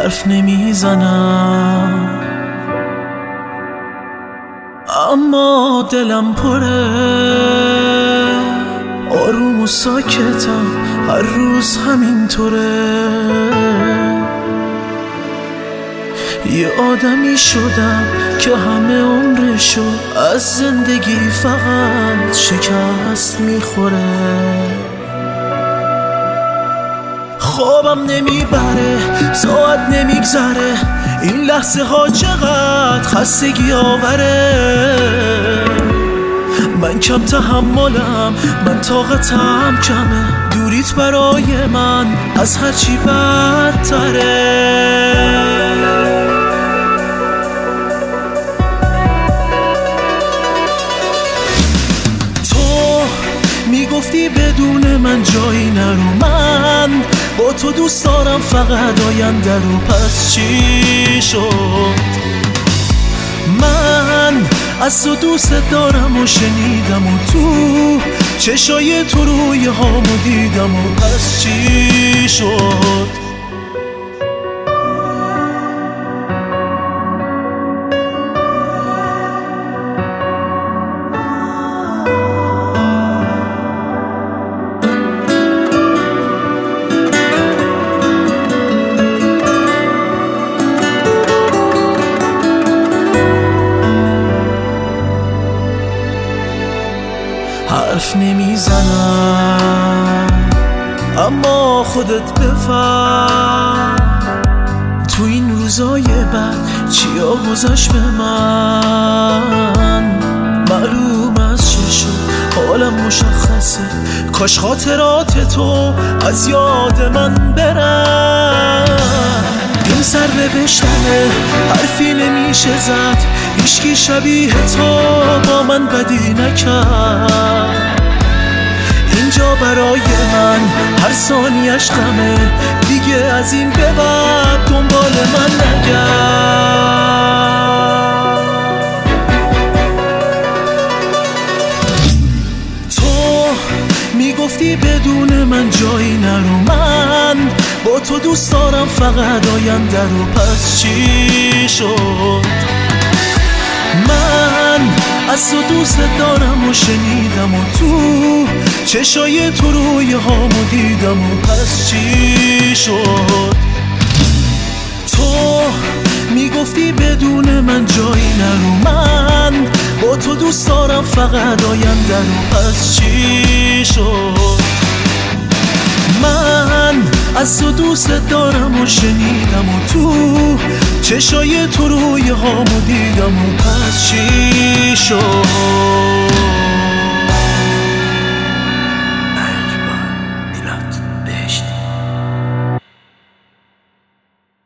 حرف نمیزنم اما دلم پره، آروم و ساکتم هر روز همینطوره. یه آدمی شدم که همه عمرشو از زندگی فقط شکست میخوره. خوابم نمیبره، ساعت نمیگذره، این لحظه ها چقدر خستگی آوره. من کم تحملم، من طاقتم کمه، دوریت برای من از هرچی بدتره. میگفتی بدون من جایی نرو، من با تو دوست دارم فقط آینده رو. پس چی شد؟ من از تو دوست دارم و شنیدم و تو چشای تو روی هامو دیدم و پس چی شد؟ حرف نمیزنم اما خودت بفهم تو این روزای بعد چیا گذشت به من. معلوم از چه شد حالم مشخصه، کاش خاطرات تو از یاد من برن. این سر نوشتنه حرفی نمیشه زد، هیچکی شبیه تو با من بدی نکرد. اینجا برای من هر ثانیش غمه، دیگه از این به بعد دنبال من نگرد. تو میگفتی بدون من جایی نرو، من با تو دوست دارم فقط آینده رو. پس چی شد؟ من از تو دوست دارم و شنیدم و تو چشای تو روی هامو دیدم و پس چی شد؟ تو میگفتی بدون من جایی نرو، من با تو دوست دارم فقط آینده رو. پس چی شد؟ من از تو دوست دارم و شنیدم و تو چشای تو روی هامو دیدم و پس چی شد؟